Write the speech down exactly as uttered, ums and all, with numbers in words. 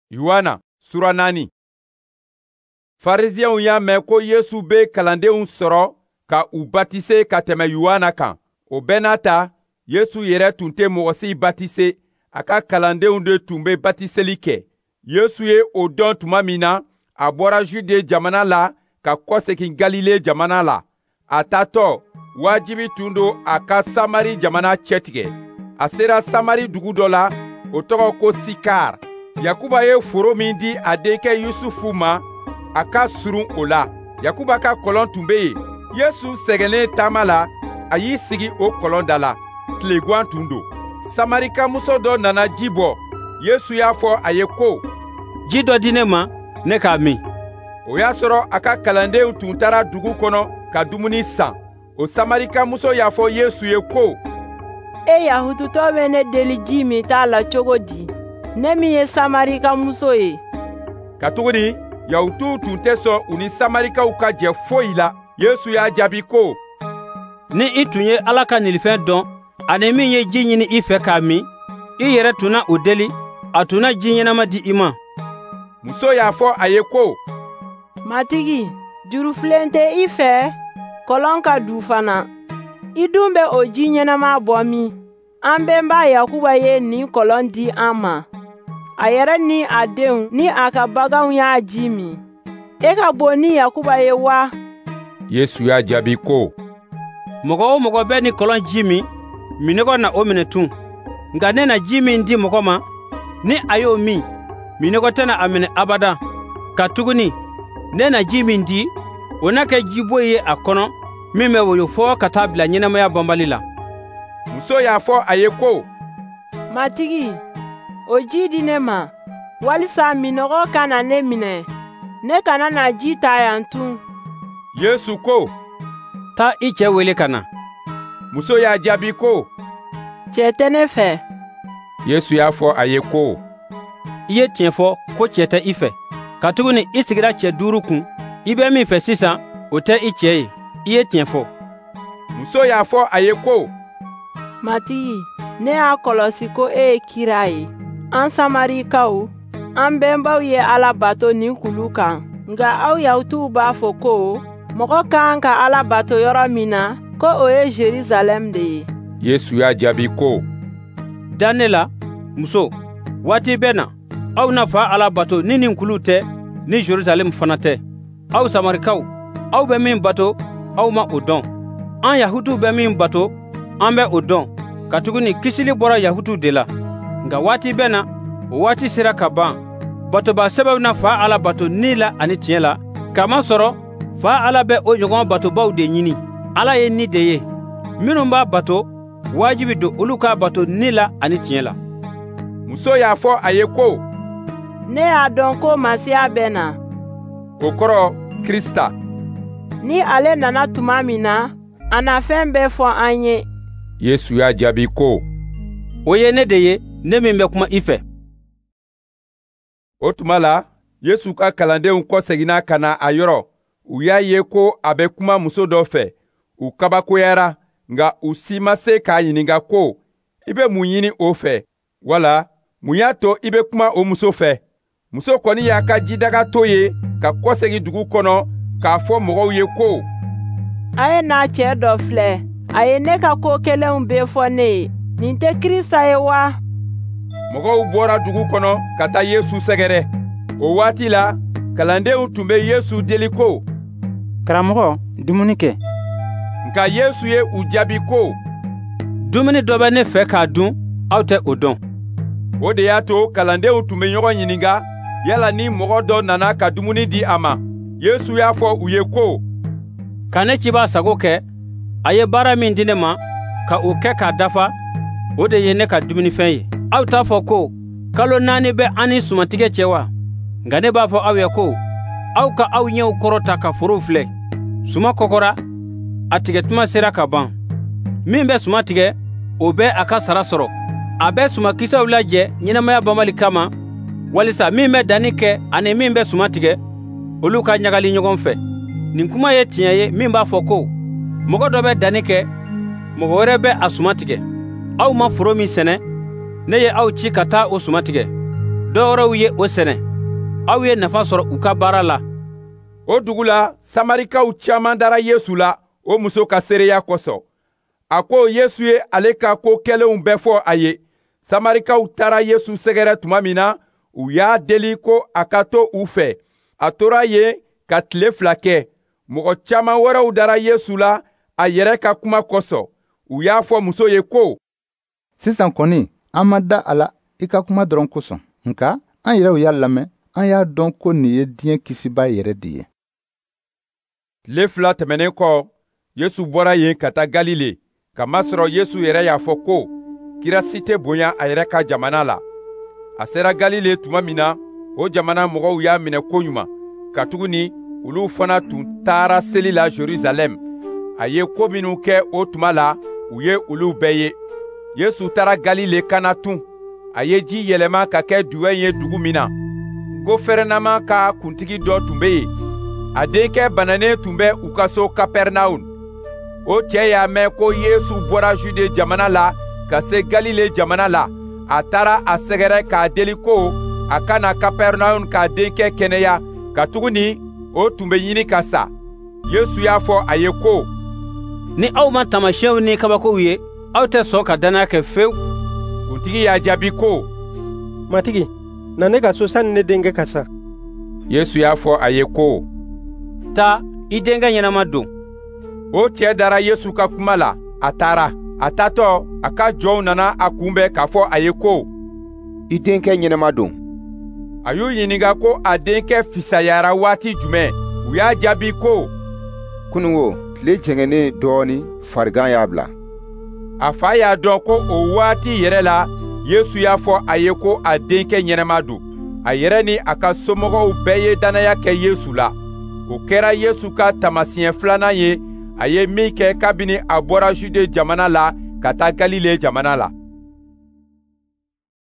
Yohana sura naani. Farisiyɛnw y'a mɛn ko Yesu bɛ kalandenw sɔrɔ ka u batise ka tɛmɛ Yohana kan. O bɛɛ n'a ta, Yesu yɛrɛ tun tɛ mɔgɔ si batise, a ka kalandenw de tun bɛ batiseli kɛ. Yesu ye o dɔn tuma min na, a bɔra Jude jamana la ka kɔsegin Galile jamana la. A taatɔ, wajibi tun don a ka Samari jamana cɛtigɛ. A sera Samari dugu dɔ la, o tɔgɔ ko Sikar. Yakuba ye foro min di a denkɛ Yusufu ma, a ka surun o la. Yakuba ka kɔlɔn tun bɛ yen. Yesu sɛgɛnnen taama la, a y'i sigi o kɔlɔn da la. Tilegan tun don. Samarika muso dɔ nana ji bɔ. Yesu y'a fɔ a ye ko, ji dɔ di ne ma, ne k'a min. O y'a sɔrɔ a ka kalandenw tun taara dugu kɔnɔ ka dumuni san. O Samarika muso y'a fɔ Yesu ye ko, E Yahudutɔ bɛ ne deli ji min t'a la cogo di? Ne min ye Samarika muso ye. Katuguni, Yahudiw tun tɛ sɔn u ni Samarikaw ka jɛ foyi la. Yesu y'a jaabi ko, Ni i tun ye Ala ka nilifɛn dɔn, ani min ye ji ɲini i fɛ k'a min, i yɛrɛ tun na o deli, a tun na ji ɲɛnama di i ma. Muso y'a fɔ a ye ko, Matigi, jurufilen tɛ i fɛ, kɔlɔn ka du fana. I dun bɛ o ji ɲɛnama bɔ min? An bɛnba Yakuba ye nin kɔlɔn di an ma. A yɛrɛ ni a denw ni a ka baganw y'a ji min. E ka bon ni Yakuba ye wa? Yesu y'a jaabi ko, Mɔgɔ o mɔgɔ bɛ ni kɔlɔn ji min, minɔgɔ na o minɛ tun. Nka ne na ji min di mɔgɔ ma, ni a y'o min, minɔgɔ tɛna a minɛ abada. Katuguni, ne na ji min di, o na kɛ jiboyi ye a kɔnɔ, min bɛ woyo fɔ ka taa bila ɲɛnamaya banbali la. Muso y'a fɔ a ye ko, Matigi, o ji di ne ma, walisa minɔgɔ kana ne minɛ, ne kana na ji ta yan tun. Yesu ko, Taa i cɛ wele ka na. Muso y'a jaabi ko, Cɛ tɛ ne fɛ. Yesu y'a fɔ a ye ko, I ye tiɲɛ fɔ ko cɛ tɛ i fɛ. Katuguni i sigira cɛ duuru kun, i bɛ min fɛ sisan, o tɛ i cɛ ye. I ye tiɲɛ fɔ. Muso y'a fɔ a ye ko, Matigi, ne y'a kɔlɔsi ko e ye kira ye. An Samarikaw, an bɛnbaw ye Ala bato nin kulu kan. Nka aw Yahudiw b'a fɔ ko, mɔgɔ kan ka Ala bato yɔrɔ min na, ko o ye Jerusalem de ye. Yesu y'a jaabi ko, Da ne la, muso, waati bɛ na, aw na fa Ala bato ni nin kulu tɛ, ni Jerusalem fana tɛ. Aw Samarikaw, aw bɛ min bato, aw ma o dɔn. An Yahudiw bɛ min bato, an bɛ o dɔn. Katuguni kisili bɔra Yahudiw de la. Nka waati bɛ na, o waati sera ka ban. Batoba sɛbɛw na fa Ala bato ni la ani tiɲɛ la. Kamasɔrɔ, fa Ala bɛ o ɲɔgɔn batobaw de ɲini. Ala ye ni de ye. Minnu b'a bato, wajibi don olu k'a bato ni la ani tiɲɛ la. Muso y'a fɔ a ye ko, Ne y'a dɔn ko Masiya bɛ na. o kɔrɔ Krista. Ni ale nana tuma min na, a na fɛn bɛɛ fɔ an ye. Yesu y'a jaabi ko, O ye ne de ye, ne min bɛ kuma i fɛ. O tuma la, Yesu ka kalandenw kɔseginna ka na a yɔrɔ. U y'a ye ko a bɛ kuma muso dɔ fɛ. U kabakoyara, nka u si ma se k'a ɲininka ko, i bɛ mun ɲini o fɛ? Wala, mun y'a to i bɛ kuma o muso fɛ? Muso kɔni y'a ka jidaga to ye ka kɔsegi dugu kɔnɔ k'a fɔ mɔgɔw ye ko, A ye n'a cɛ dɔ filɛ, a ye ne ka ko kelenw bɛɛ fɔ ne ye. Nin tɛ Kirista ye wa? Mɔgɔw bɔra dugu kɔnɔ ka taa Yesu sɛgɛrɛ. O waati la, kalandenw tun bɛ Yesu deli ko, Karamɔgɔ, dumuni kɛ. nka Yesu ye u jaabi ko, Dumuni dɔ bɛ ne fɛ k'a dun, aw tɛ o dɔn. o de y'a to kalandenw tun bɛ ɲɔgɔn ɲininka yala ni mɔgɔ dɔ nana ka dumuni di a ma. Yesu y'a fɔ u ye ko, Ka ne cibaa sago kɛ, a ye baara min di ne ma, ka o kɛ k'a dafa, o de ye ne ka dumunifɛn ye. Aw t'a fɔ ko, kalo naani bɛ an ni sumatigɛ cɛ wa? Nka ne b'a fɔ aw ye ko, aw ka aw ɲɛw kɔrɔta ka forow filɛ. Suma kɔkɔra, a tigɛtuma sera ka ban. Min bɛ suma tigɛ, o bɛ a ka sara sɔrɔ. A bɛ sumakisɛw lajɛ ɲɛnamaya banbali kama, walisa min bɛ danni kɛ ani min bɛ suma tigɛ, olu ka ɲagali ɲɔgɔn fɛ. Nin kuma ye tiɲɛ ye min b'a fɔ ko, mɔgɔ dɔ bɛ danni kɛ, mɔgɔ wɛrɛ bɛ a suma tigɛ. Aw ma foro min sɛnɛ, ne ye aw ci ka taa o suma tigɛ. dɔw wɛrɛw ye o sɛnɛ aw ye nafa sɔrɔ u ka baara la. O dugu la Samarikaw caaman dara Yesu la o muso ka seereya kosɔn. A ko Yesu ye ale ka ko kɛlenw bɛɛ fɔ a ye. Samarikaw taara Yesu sɛgɛrɛ tuma min na, u y'a deli ko a ka to u fɛ. A tora yen ka tile fila kɛ. Mɔgɔ caaman wɛrɛw dara Yesu la a yɛrɛ ka kuma kosɔn. U y'a fɔ muso ye ko, sisan kɔni an ma da a la i ka kuma dɔrɔn kosɔn, nka an yɛrɛw y'a lamɛn, an y'a dɔn ko nin ye diɲɛ kisiba yɛrɛ de ye. Tile fila tɛmɛnen kɔ, Yesu bɔra yen ka taa Galile, kamasɔrɔ Yesu yɛrɛ y'a fɔ ko kira si tɛ bonya a yɛrɛ ka jamana la. A sera Galile tuma min na, o jamana mɔgɔw y'a minɛ koɲuman. Katuguni olu fana tun taara seli la Jerusalem. A ye ko minnu kɛ o tuma la, u ye olu bɛɛ ye. Yesu taara Galile Kana tun. A ye ji yɛlɛma ka kɛ duwɛn ye dugu min na. Gofɛrɛnaman ka kuntigi dɔ tun bɛ yen. A denkɛ bananen tun bɛ u ka so Kapɛrnawum. O cɛ y'a mɛn ko Yesu bɔra Jude jamana la ka se Galile jamana la. A taara a sɛgɛrɛ k'a deli ko a ka na Kapɛrnawum k'a denkɛ kɛnɛya. Katuguni o tun bɛ ɲini ka sa. Yesu y'a fɔ a ye ko, ni aw ma taamasiyɛnw ni kabakow ye, aw tɛ sɔn ka dannaya kɛ fewu. Kuntigi y'a jaabi ko, matigi, na ne ka so sanni ne denkɛ ka sa. Yesu y'a fɔ a ye ko, taa i denkɛ ɲɛnama don. O cɛ dara Yesu ka kuma la, a taara. A taatɔ a ka jɔnw nana a kunbɛn k'a fɔ a ye ko, i denkɛ ɲɛnama don. A y'u ɲininka ko a denkɛ fisayara waati jumɛn. U y'a jaabi ko, kunungo tile jɛngɛnnen dɔɔni farigan y'a bila. A fa y'a dɔn ko o waati yɛrɛ la Yesu y'a fɔ a ye ko a denkɛ ɲɛnama don. A yɛrɛ ni a ka somɔgɔw bɛɛ ye dannaya kɛ Yesu la. O kɛra Yesu ka taamasiyɛn filanan ye. A ye min kɛ kabini a bɔra Jude jamana la ka taa Galile jamana la.